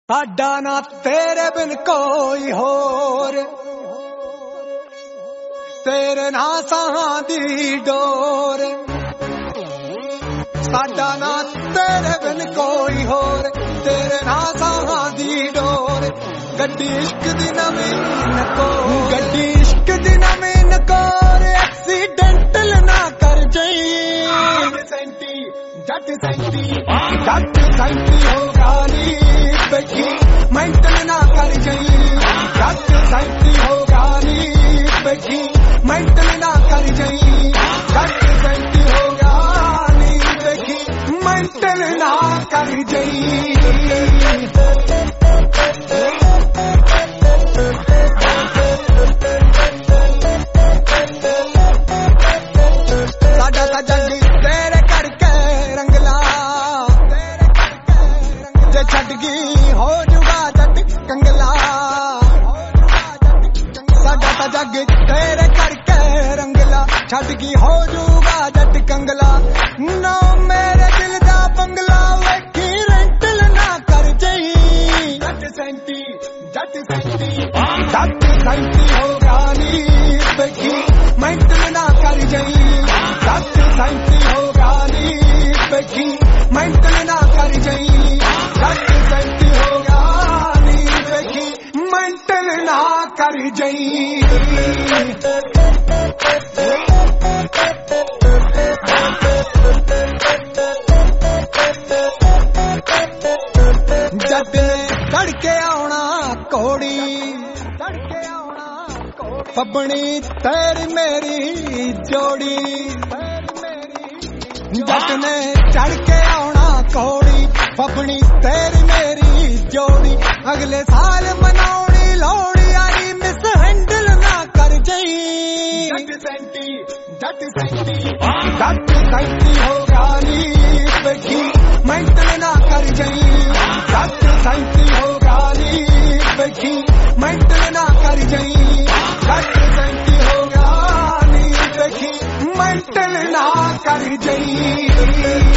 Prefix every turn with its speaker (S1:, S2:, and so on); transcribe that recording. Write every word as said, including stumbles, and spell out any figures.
S1: साडा ना तेरे बिन कोई होर, तेरे ना साहां दी डोर। साडा ना तेरे बिन कोई होर, तेरे ना साहां दी डोर। गड्डी इश्क दी नवीं नकोर, गड्डी इश्क दी नवीं नकोर। एक्सीडेंटल ना कर जाई, जट सैंती जट सैंती हो गाली बैठी, मेंटल ना कर जाई। जट सैंती हो गाली बैठी, मेंटल ना कर जाई। जट सैंती हो गाली बैठी, मेंटल ना कर जाई। जग तेरे करके रंगला, छड़गी हो जूगा जट कंगला। ना मेरे दिल दा बंगला, वेखी रेंटल ना कर जाई। जट सैंती जट सैंती जट सैंती हो गाली बैठी, मेंटल ना कर जाई। जट सैंती हो गाली बैठी, मेंटल ना कर जाई। जट सैंती हो गाली बैठी, मेंटल ना कर जाई। जद तड़के आना कोड़ी, तड़के आना पबनी तेरी मेरी जोड़ी। जट ने चढ़ के आना कोड़ी, पबनी तेरी मेरी जोड़ी। अगले साल मनाउणी लोहड़ी आई, मिस हैंडल ना कर जाई। जट सैंती जट सैंती जट सैंती हो गाली बैठी, मेंटल ना कर जाई। जट सैंती हो गाली बैठी, मेंटल ना कर जाई। जट सैंती हो गाली बैठी, मेंटल ना कर जाई।